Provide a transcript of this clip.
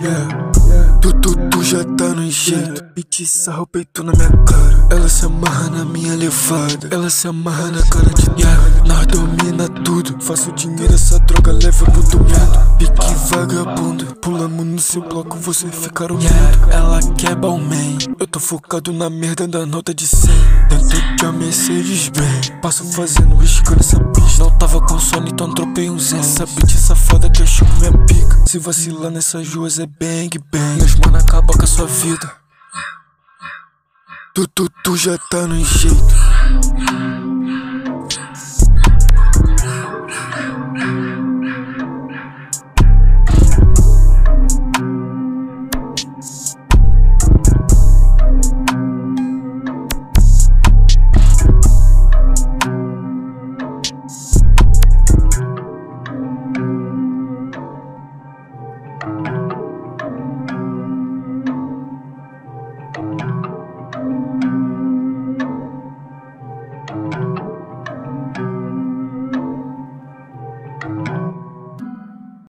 Tu já tá no jeito. Bitch sarra o peito na minha cara. Ela se amarra na minha levada. Ela se amarra na cara de nós domina tudo. Faço dinheiro, essa droga leva muito medo. Pique vagabundo, pulamos no seu bloco, você ficar olhando. Ela quer Balmain, eu tô focado na merda da nota de 100. Dentro de uma Mercedes-Benz, passo fazendo risco nessa bitch. Não tava com sono, então tropei um zen. Essa bitch safada que eu chupo minha pica. Se vacilar nessas ruas é bang bang. Meus mano acaba com a sua vida. Tu já tá no jeito.